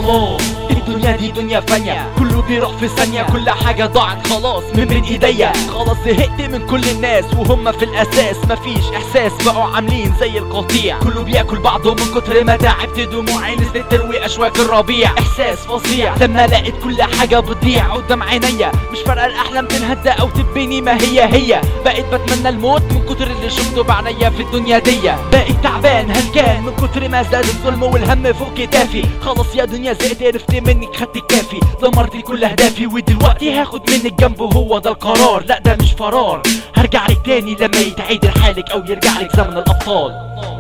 خلاص الدنيا دي دنيا فانية، كله بيروح في ثانية، كل حاجة ضاعت خلاص من بين ايديا. خلاص زهقت من كل الناس وهم في الاساس مفيش احساس، بقوا عاملين زي القطيع، كله بياكل بعضه من كتر ما تعبت، دموعي نزلت تروي اشواك الربيع. احساس فظيع لما لقيت كل حاجة بتضيع قدام عينيا، مش فارقة الاحلام تنهدى او تبني، ما هي بقيت بتمنى الموت من كتر اللي شفته بعنيا في الدنيا دي. بقيت تعبان هلكان من كتر ما زاد الظلم والهم فوق كتافي. خلاص يا دنيا زهقت عرفت منك خدت الكافي، دمرت كل اهدافي ودلوقتي هاخد منك جنبه، هو ده القرار لا ده مش فرار. هرجع لك تاني لما يتعيد حالك او يرجع لك زمن الابطال.